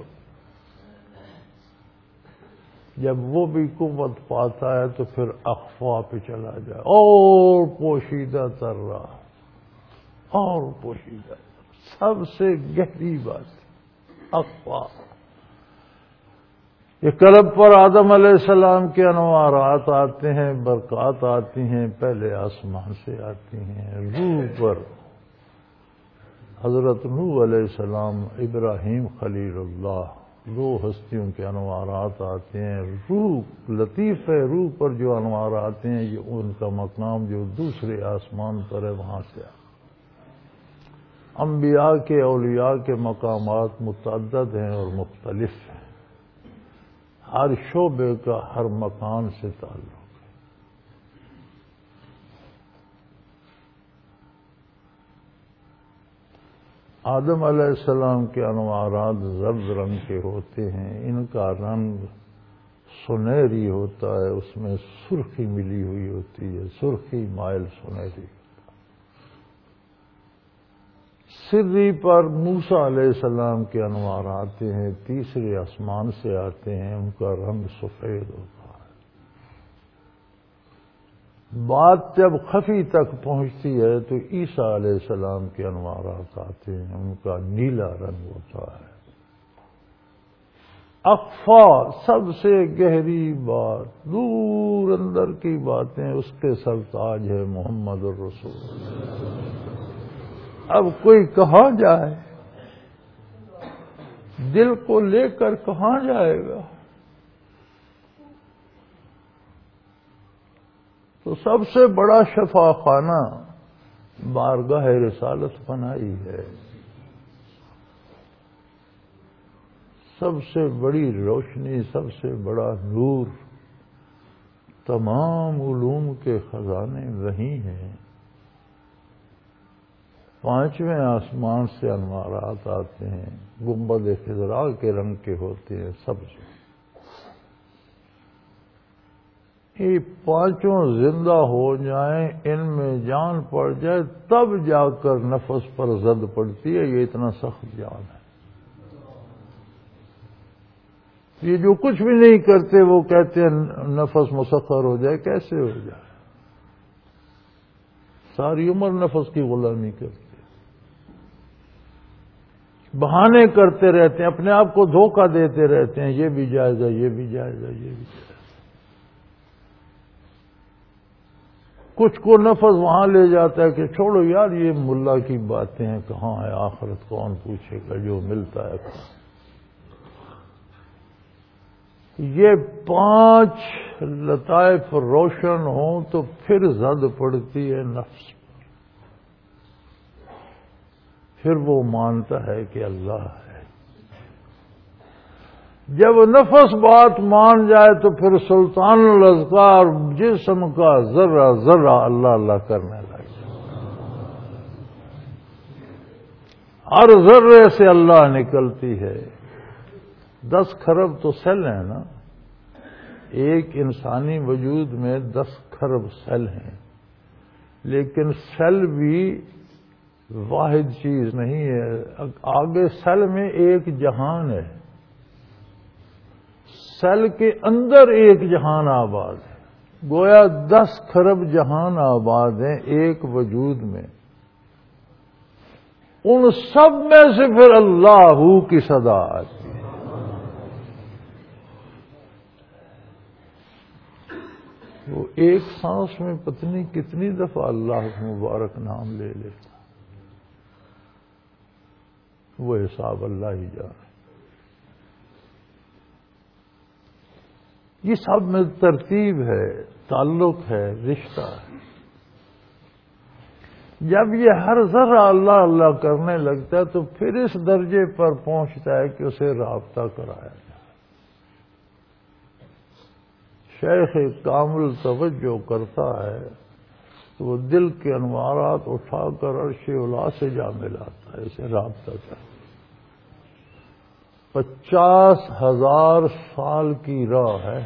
جب وہ بھی قوت پاتا ہے تو پھر اخفا پہ چلا جائے, اور پوشیدہ تر رہا, اور پوشیدہ, سب سے گہری بات اخفا. یہ قلب پر آدم علیہ السلام کے انوارات آتے ہیں، برکات آتی ہیں، پہلے آسمان سے آتی ہیں۔ روح پر حضرت نوح علیہ السلام، ابراہیم خلیل اللہ، دو ہستیوں کے انوارات آتے ہیں۔ روح لطیف ہے، روح پر جو انوار آتے ہیں یہ ان کا مقام جو دوسرے آسمان پر ہے وہاں سے آتے ہیں۔ انبیاء کے، اولیاء کے مقامات متعدد ہیں اور مختلف ہیں، ہر شعبے کا ہر مکان سے تعلق ہے۔ آدم علیہ السلام کے انوارات زرد رنگ کے ہوتے ہیں، ان کا رنگ سنہری ہوتا ہے، اس میں سرخی ملی ہوئی ہوتی ہے، سرخی مائل سنہری۔ سری پر موسیٰ علیہ السلام کے انوار آتے ہیں، تیسرے آسمان سے آتے ہیں، ان کا رنگ سفید ہوتا ہے۔ بات جب خفی تک پہنچتی ہے تو عیسیٰ علیہ السلام کے انوارات آتے ہیں، ان کا نیلا رنگ ہوتا ہے۔ اخفا، سب سے گہری بات، دور اندر کی باتیں، اس کے سرتاج ہے محمد الرسول۔ اب کوئی کہاں جائے، دل کو لے کر کہاں جائے گا؟ تو سب سے بڑا شفا خانہ بارگاہ رسالت بنائی ہے، سب سے بڑی روشنی، سب سے بڑا نور، تمام علوم کے خزانے وہی ہیں۔ پانچویں آسمان سے انوارات آتے ہیں، گنبد خضراء کے رنگ کے ہوتے ہیں، سبز۔ یہ پانچوں زندہ ہو جائیں، ان میں جان پڑ جائے، تب جا کر نفس پر زد پڑتی ہے، یہ اتنا سخت جان ہے۔ یہ جو کچھ بھی نہیں کرتے وہ کہتے ہیں نفس مسخر ہو جائے، کیسے ہو جائے؟ ساری عمر نفس کی غلامی کرتے، بہانے کرتے رہتے ہیں، اپنے آپ کو دھوکہ دیتے رہتے ہیں، یہ بھی جائز ہے، یہ بھی جائز ہے، یہ بھی جائز ہے۔ کچھ کو نفس وہاں لے جاتا ہے کہ چھوڑو یار یہ ملا کی باتیں ہیں، کہاں ہے آخرت، کون پوچھے گا، جو ملتا ہے کہاں۔ یہ پانچ لطائف روشن ہوں تو پھر زد پڑتی ہے نفس پر، پھر وہ مانتا ہے کہ اللہ ہے۔ جب نفس بات مان جائے تو پھر سلطان الاذکار جسم کا ذرہ ذرہ اللہ اللہ کرنے لگے، ہر ذرے سے اللہ نکلتی ہے۔ دس کھرب تو سیل ہیں نا، ایک انسانی وجود میں دس کھرب سیل ہیں، لیکن سیل بھی واحد چیز نہیں ہے، آگے سیل میں ایک جہان ہے، سیل کے اندر ایک جہان آباد ہے، گویا دس کھرب جہان آباد ہیں ایک وجود میں، ان سب میں سے پھر اللہ کی صدا آتی ہے۔ وہ ایک سانس میں پتہ نہیں کتنی دفعہ اللہ کا مبارک نام لے لیتا، وہ حساب اللہ ہی جانے۔ یہ سب میں ترتیب ہے، تعلق ہے، رشتہ ہے۔ جب یہ ہر ذرہ اللہ اللہ کرنے لگتا ہے تو پھر اس درجے پر پہنچتا ہے کہ اسے رابطہ کرایا جائے۔ شیخ کامل توجہ کرتا ہے تو وہ دل کے انوارات اٹھا کر عرش اولا سے جا ملاتا ہے، اسے رابطہ کرتا ہے۔ پچاس ہزار سال کی راہ ہے،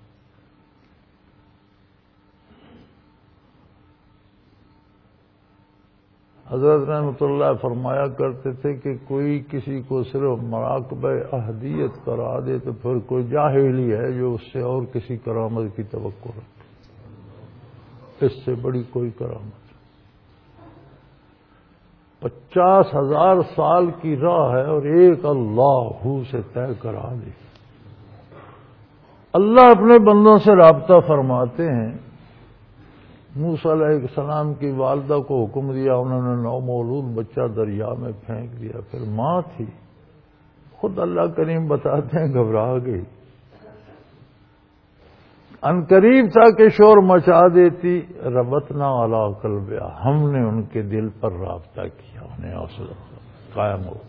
حضرت رحمۃ اللہ فرمایا کرتے تھے کہ کوئی کسی کو صرف مراقبہ احدیت کرا دے تو پھر کوئی جاہل ہی ہے جو اس سے اور کسی کرامت کی توقع رکھے، اس سے بڑی کوئی کرامت۔ پچاس ہزار سال کی راہ ہے اور ایک اللہ سے طے کرا دی، اللہ اپنے بندوں سے رابطہ فرماتے ہیں. موسیٰ علیہ السلام کی والدہ کو حکم دیا، انہوں نے نو مولود بچہ دریا میں پھینک دیا. پھر ماں تھی، خود اللہ کریم بتاتے ہیں گھبرا گئی. ان قریب تھا کہ شور مچا دیتی. ربطنا علی قلبہا، ہم نے ان کے دل پر رابطہ کیا، انہیں حوصلہ قائم ہو.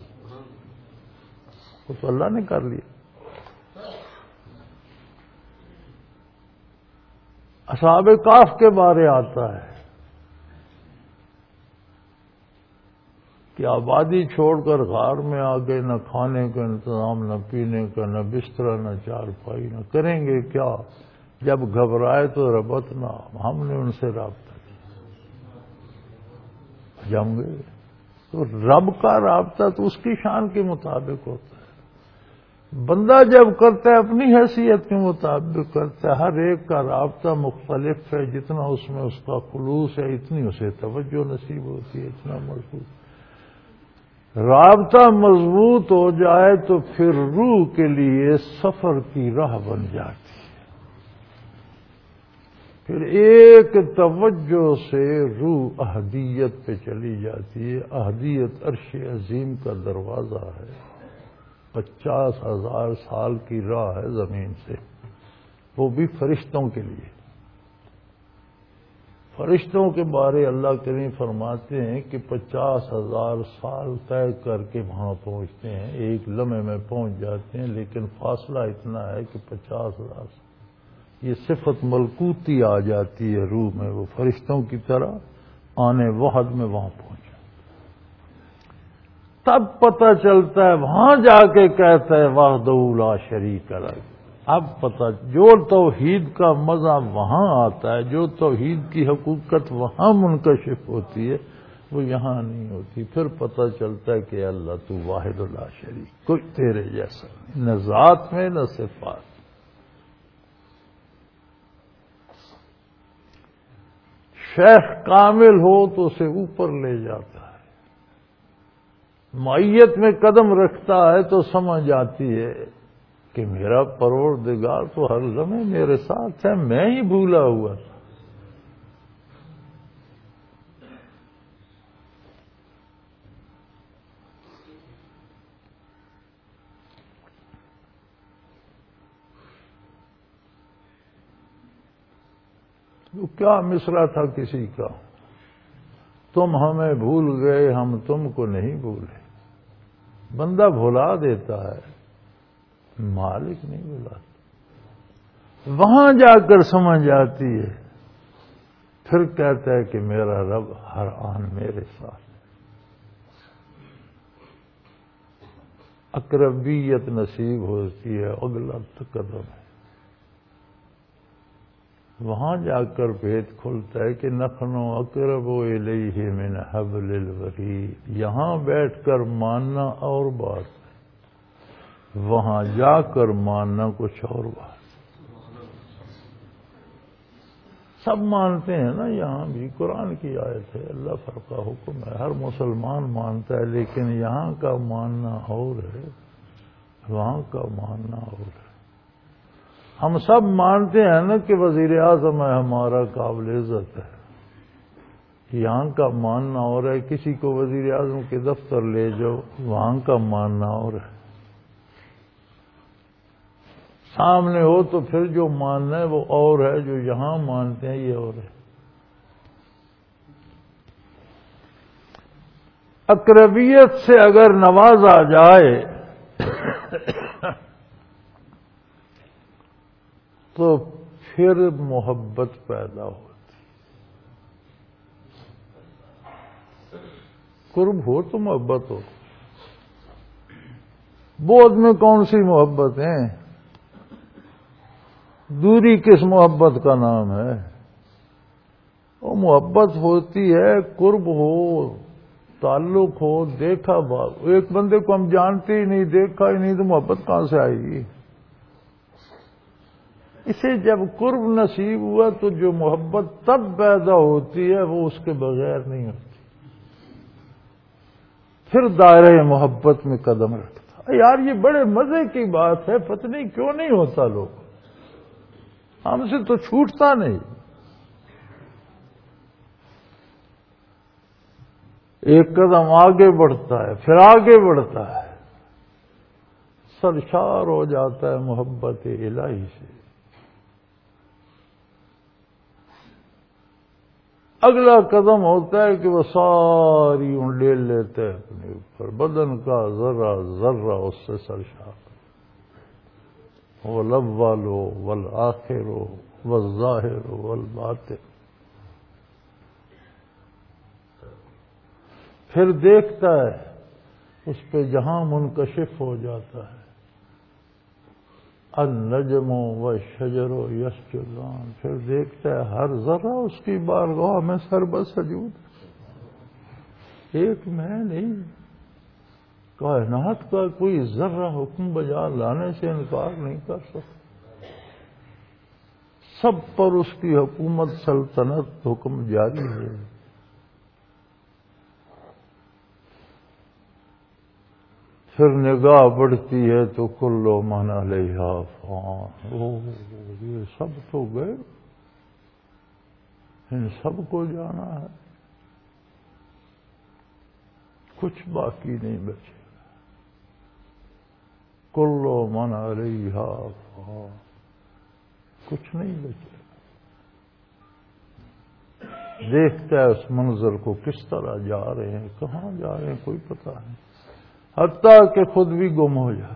وہ تو اللہ نے کر لیا. اصحاب کہف کے بارے آتا ہے کہ آبادی چھوڑ کر غار میں آ گئے، نہ کھانے کا انتظام، نہ پینے کا، نہ بستر، نہ چارپائی، نہ کریں گے کیا. جب گھبرائے تو ربطنا، ہم نے ان سے رابطہ کیا. جم گئے. تو رب کا رابطہ تو اس کی شان کے مطابق ہوتا ہے. بندہ جب کرتا ہے اپنی حیثیت کے مطابق کرتا ہے. ہر ایک کا رابطہ مختلف ہے. جتنا اس میں اس کا خلوص ہے اتنی اسے توجہ نصیب ہوتی ہے، اتنا مضبوط. رابطہ مضبوط ہو جائے تو پھر روح کے لیے سفر کی راہ بن جاتی ہے. پھر ایک توجہ سے روح احدیت پہ چلی جاتی ہے. احدیت عرش عظیم کا دروازہ ہے. پچاس ہزار سال کی راہ ہے زمین سے، وہ بھی فرشتوں کے لیے. فرشتوں کے بارے اللہ کریم فرماتے ہیں کہ پچاس ہزار سال طے کر کے وہاں پہنچتے ہیں، ایک لمحے میں پہنچ جاتے ہیں، لیکن فاصلہ اتنا ہے کہ پچاس ہزار سال. یہ صفت ملکوتی آ جاتی ہے روح میں، وہ فرشتوں کی طرح آنے وحد میں وہاں پہنچ. تب پتہ چلتا ہے، وہاں جا کے کہتا ہے وحدہ لا شریک لہ. اب پتہ جو توحید کا مزہ وہاں آتا ہے، جو توحید کی حقیقت وہاں منکشف ہوتی ہے، وہ یہاں نہیں ہوتی. پھر پتہ چلتا ہے کہ اللہ تو واحد لا شریک، کوئی تیرے جیسا نہیں، نہ ذات میں نہ صفات. شیخ کامل ہو تو اسے اوپر لے جاتا ہے. معیت میں قدم رکھتا ہے تو سمجھ آتی ہے کہ میرا پروردگار تو ہر لمحے میرے ساتھ ہے، میں ہی بھولا ہوا تھا. تو کیا مصرع تھا کسی کا، تم ہمیں بھول گئے ہم تم کو نہیں بھولے. بندہ بھلا دیتا ہے، مالک نہیں بھلاتا. وہاں جا کر سمجھ آتی ہے، پھر کہتا ہے کہ میرا رب ہر آن میرے ساتھ. اقربیت نصیب ہوتی ہے، اگلا قدم ہے. وہاں جا کر بھید کھلتا ہے کہ نخنو اقرب الیہ من حبل الورید. یہاں بیٹھ کر ماننا اور بات ہے، وہاں جا کر ماننا کچھ اور بات. سب مانتے ہیں نا، یہاں بھی قرآن کی آیت ہے، اللہ پر کا حکم ہے، ہر مسلمان مانتا ہے، لیکن یہاں کا ماننا اور ہے، وہاں کا ماننا اور ہے. ہم سب مانتے ہیں نا کہ وزیر اعظم ہے ہمارا، قابل عزت ہے. یہاں کا ماننا اور ہے. کسی کو وزیر اعظم کے دفتر لے جاؤ، وہاں کا ماننا اور ہے. سامنے ہو تو پھر جو ماننا ہے وہ اور ہے، جو یہاں مانتے ہیں یہ اور ہے. اقربیت سے اگر نوازا جائے تو پھر محبت پیدا ہوتی. قرب ہو تو محبت ہو. بعد میں کون سی محبت ہے؟ دوری کس محبت کا نام ہے؟ وہ محبت ہوتی ہے قرب ہو، تعلق ہو، دیکھا بات. ایک بندے کو ہم جانتے ہی نہیں، دیکھا ہی نہیں، تو محبت کہاں سے آئے گی؟ اسے جب قرب نصیب ہوا تو جو محبت تب پیدا ہوتی ہے وہ اس کے بغیر نہیں ہوتی. پھر دائرہ محبت میں قدم رکھتا. یار یہ بڑے مزے کی بات ہے، پتہ نہیں کیوں نہیں ہوتا لوگ. ہم سے تو چھوٹتا نہیں. ایک قدم آگے بڑھتا ہے، پھر آگے بڑھتا ہے، سرشار ہو جاتا ہے محبت الہی سے. اگلا قدم ہوتا ہے کہ وہ ساری انڈیل لیتے ہیں اپنے اوپر، بدن کا ذرہ ذرہ اس سے سرشار. والاول والآخر والظاہر والباطن. پھر دیکھتا ہے اس پہ جہاں منکشف ہو جاتا ہے، النجم والشجر یسجدان. پھر دیکھتا ہے ہر ذرہ اس کی بارگاہ میں سر بسجود. ایک میں نہیں، کائنات کا کوئی ذرہ حکم بجا لانے سے انکار نہیں کر سکتا. سب پر اس کی حکومت سلطنت حکم جاری ہے. پھر نگاہ بڑھتی ہے تو کل من علیہا فان. یہ سب تو گئے، ان سب کو جانا ہے، کچھ باقی نہیں بچے. کل من علیہا فان، کچھ نہیں بچے. دیکھتا ہے اس منظر کو، کس طرح جا رہے ہیں، کہاں جا رہے ہیں کوئی پتہ نہیں، حتیٰ کہ خود بھی گم ہو جائے.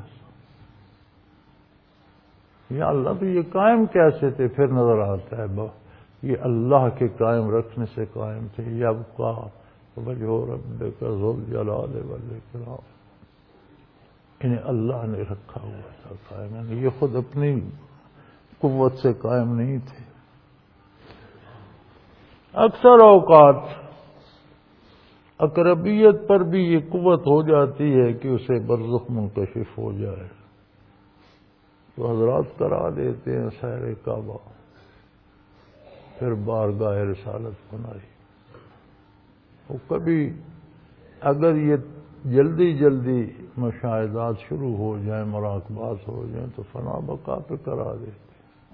یا اللہ تو یہ قائم کیسے تھے؟ پھر نظر آتا ہے با یہ اللہ کے قائم رکھنے سے قائم تھے. یبقا وجہ ربک ذو الجلال والاکرام. انہیں اللہ نے رکھا ہوا تھا قائم، یہ خود اپنی قوت سے قائم نہیں تھے. اکثر اوقات اقربیت پر بھی یہ قوت ہو جاتی ہے کہ اسے برزخ منکشف ہو جائے تو حضرات کرا دیتے ہیں سیر کعبہ، پھر بارگاہ رسالت بنائی. وہ کبھی اگر یہ جلدی جلدی مشاہدات شروع ہو جائیں، مراقبات ہو جائیں تو فنا بقا پہ کرا دیتے.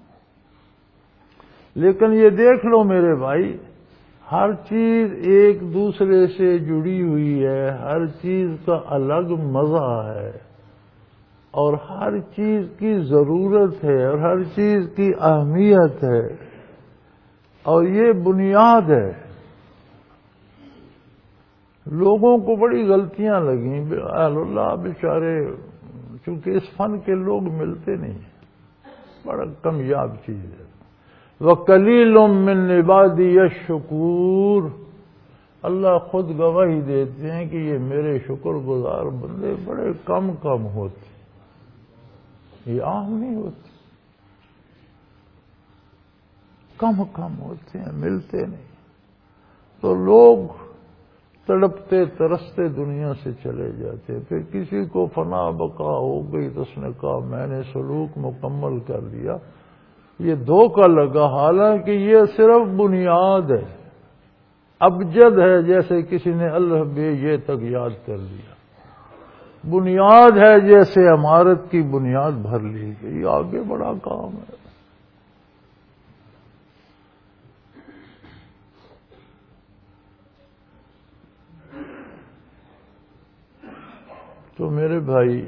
لیکن یہ دیکھ لو میرے بھائی، ہر چیز ایک دوسرے سے جڑی ہوئی ہے، ہر چیز کا الگ مزہ ہے، اور ہر چیز کی ضرورت ہے، اور ہر چیز کی اہمیت ہے، اور یہ بنیاد ہے. لوگوں کو بڑی غلطیاں لگیں، اہل اللہ بیچارے، چونکہ اس فن کے لوگ ملتے نہیں ہیں، بڑا کمیاب چیز ہے. وَقَلِيلٌ مِّنْ عِبَادِيَ الشُّكُورُ. اللہ خود گواہی دیتے ہیں کہ یہ میرے شکر گزار بندے بڑے کم کم ہوتے، یہ عام نہیں ہوتے، کم کم ہوتے ہیں، ملتے نہیں. تو لوگ تڑپتے ترستے دنیا سے چلے جاتے. پھر کسی کو فنا بقا ہو گئی تو اس نے کہا میں نے سلوک مکمل کر لیا. یہ دھوکہ لگا، حالانکہ یہ صرف بنیاد ہے، ابجد ہے. جیسے کسی نے اللہ بے یہ تک یاد کر لیا، بنیاد ہے جیسے عمارت کی بنیاد بھر لی گئی، آگے بڑا کام ہے. تو میرے بھائی،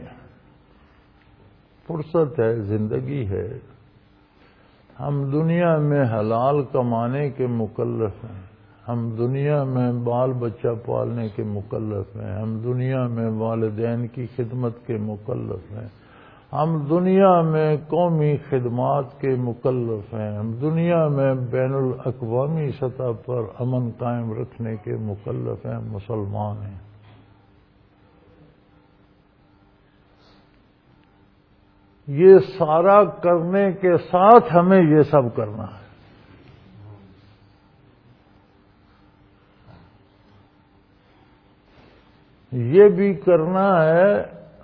فرصت ہے، زندگی ہے. ہم دنیا میں حلال کمانے کے مکلف ہیں، ہم دنیا میں بال بچہ پالنے کے مکلف ہیں، ہم دنیا میں والدین کی خدمت کے مکلف ہیں، ہم دنیا میں قومی خدمات کے مکلف ہیں، ہم دنیا میں بین الاقوامی سطح پر امن قائم رکھنے کے مکلف ہیں، مسلمان ہیں. یہ سارا کرنے کے ساتھ ہمیں یہ سب کرنا ہے. یہ بھی کرنا ہے،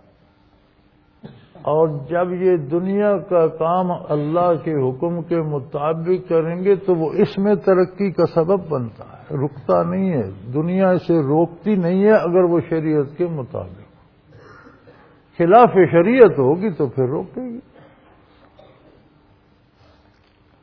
اور جب یہ دنیا کا کام اللہ کے حکم کے مطابق کریں گے تو وہ اس میں ترقی کا سبب بنتا ہے، رکتا نہیں ہے. دنیا اسے روکتی نہیں ہے اگر وہ شریعت کے مطابق. خلاف شریعت ہوگی تو پھر روکے گی.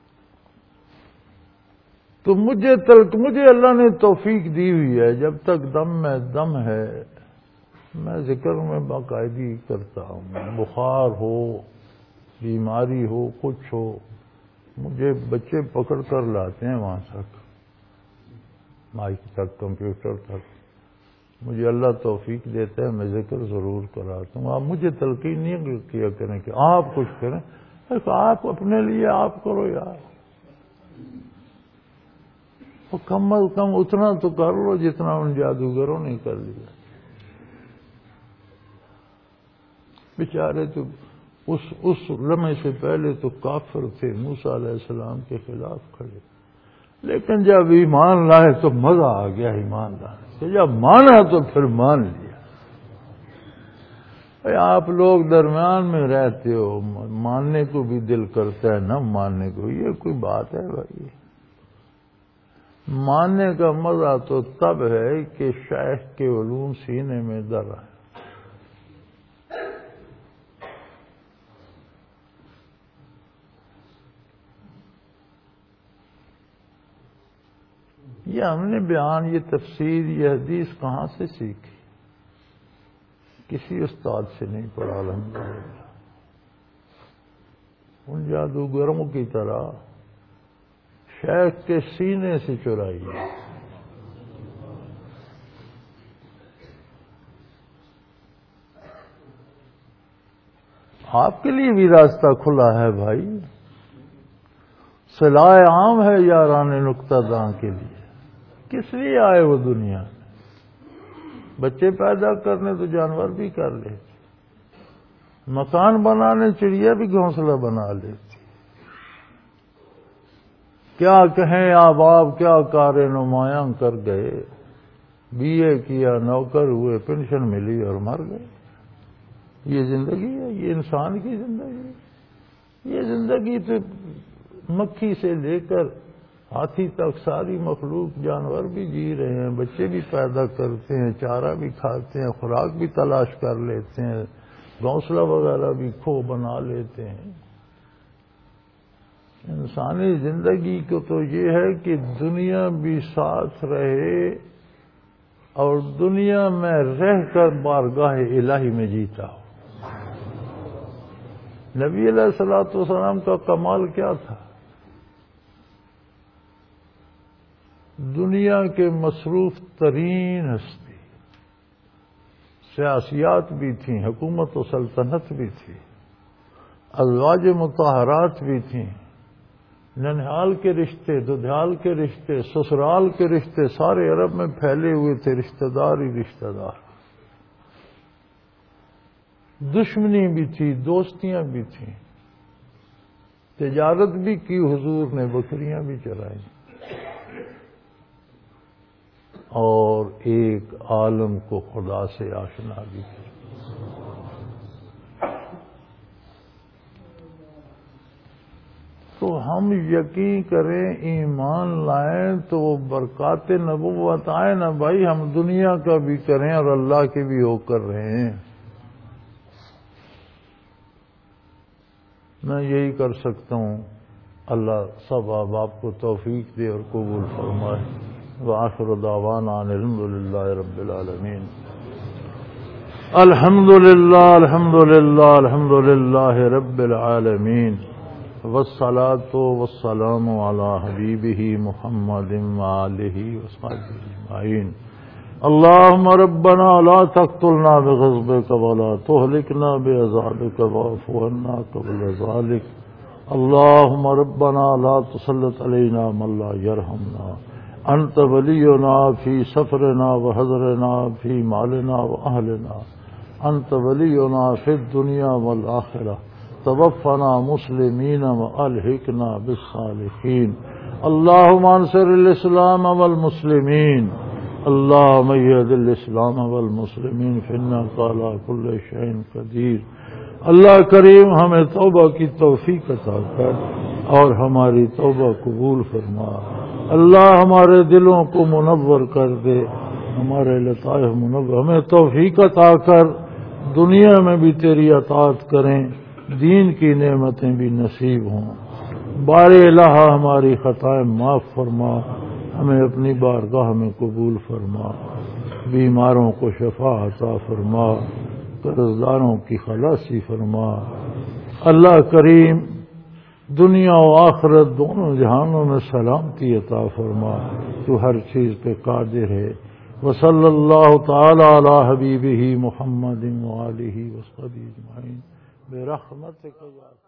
تو مجھے تلک مجھے اللہ نے توفیق دی ہوئی ہے، جب تک دم میں دم ہے میں ذکر میں باقاعدگی کرتا ہوں، بخار ہو، بیماری ہو، کچھ ہو، مجھے بچے پکڑ کر لاتے ہیں وہاں تک، مائک تک، کمپیوٹر تک، مجھے اللہ توفیق دیتا ہے، میں ذکر ضرور کراتا ہوں۔ آپ مجھے تلقین نہیں کیا کریں کہ آپ کچھ کریں، آپ اپنے لیے آپ کرو یار، وہ کم از کم اتنا تو کر لو جتنا ان جادوگروں نے کر لیا۔ بیچارے تو اس اس لمحے سے پہلے تو کافر تھے، موسیٰ علیہ السلام کے خلاف کھڑے، لیکن جب ایمان لائے تو مزہ آ گیا ایمان لانے سے، جب مانا تو پھر مان لیا۔ آپ لوگ درمیان میں رہتے ہو، ماننے کو بھی دل کرتا ہے، نہ ماننے کو، یہ کوئی بات ہے بھائی؟ ماننے کا مزہ تو تب ہے کہ شیخ کے علوم سینے میں در ہے۔ یہ ہم نے بیان، یہ تفسیر، یہ حدیث کہاں سے سیکھی؟ کسی استاد سے نہیں پڑھا الحمدللہ، ان جادوگروں کی طرح شیخ کے سینے سے چرائی ہے۔ آپ کے لیے بھی راستہ کھلا ہے بھائی، صلاح عام ہے یاران نقطہ داں کے لیے۔ کس لیے آئے وہ دنیا میں؟ بچے پیدا کرنے تو جانور بھی کر لیتے، مکان بنانے چڑیا بھی گھونسلہ بنا لیتی۔ کیا کہیں آپ آپ کیا کار نمایاں کر گئے، بی اے کیا، نوکر ہوئے، پینشن ملی اور مر گئے۔ یہ زندگی ہے، یہ انسان کی زندگی ہے۔ یہ زندگی تو مکھی سے لے کر ہاتھی تک ساری مخلوق، جانور بھی جی رہے ہیں، بچے بھی پیدا کرتے ہیں، چارہ بھی کھاتے ہیں، خوراک بھی تلاش کر لیتے ہیں، گھونسلہ وغیرہ بھی کھو بنا لیتے ہیں۔ انسانی زندگی کو تو یہ ہے کہ دنیا بھی ساتھ رہے اور دنیا میں رہ کر بارگاہ الہی میں جیتا ہو۔ نبی علیہ الصلوۃ والسلام کا کمال کیا تھا؟ دنیا کے مصروف ترین ہستی، سیاسیات بھی تھیں، حکومت و سلطنت بھی تھی، ازواج مطہرات بھی تھیں، ننہال کے رشتے، دودھال کے رشتے، سسرال کے رشتے، سارے عرب میں پھیلے ہوئے تھے، رشتہ دار ہی رشتہ دار، دشمنی بھی تھی، دوستیاں بھی تھیں، تجارت بھی کی، حضور نے بکریاں بھی چرائیں، اور ایک عالم کو خدا سے آشنا بھی کی۔ تو ہم یقین کریں، ایمان لائیں تو وہ برکات نبوت آئے نا بھائی، ہم دنیا کا بھی کریں اور اللہ کے بھی ہو کر رہے ہیں۔ میں یہی کر سکتا ہوں، اللہ سب آپ کو توفیق دے اور قبول فرمائے۔ وآخر دعوانا ان الحمدللہ رب العالمین۔ الحمدللہ الحمدللہ الحمدللہ رب العالمین، والصلاة والسلام علی حبیبہ محمد وآلہ وصحبہ اجمعین۔ اللہم ربنا لا تقتلنا بغضبک ولا تہلکنا بعذابک واعف عنا قبل ذلک۔ اللہم ربنا لا تسلط علینا من لا یرحمنا، انت ولینا فی سفرنا وحضرنا فی مالنا واہلنا، انت ولینا فی الدنیا والآخرہ، توفنا مسلمین والحقنا بالصالحین۔ اللہم انصر الاسلام والمسلمین، اللہم اید الاسلام والمسلمین فإنک علی کل شیء قدیر۔ اللہ کریم ہمیں توبہ کی توفیق عطا کر اور ہماری توبہ قبول فرما۔ اللہ ہمارے دلوں کو منور کر دے، ہمارے لطائف منور، ہمیں توفیق عطا کر، دنیا میں بھی تیری اطاعت کریں، دین کی نعمتیں بھی نصیب ہوں۔ بار الہ ہماری خطائیں معاف فرما، ہمیں اپنی بارگاہ میں قبول فرما، بیماروں کو شفا عطا فرما، قرضداروں کی خلاصی فرما۔ اللہ کریم دنیا و آخرت دونوں جہانوں میں سلامتی عطا فرما، تو ہر چیز پہ قادر ہے۔ وصلی اللہ تعالی علی حبیبہ محمد وآلہ وصحبہ اجمعین برحمتک یا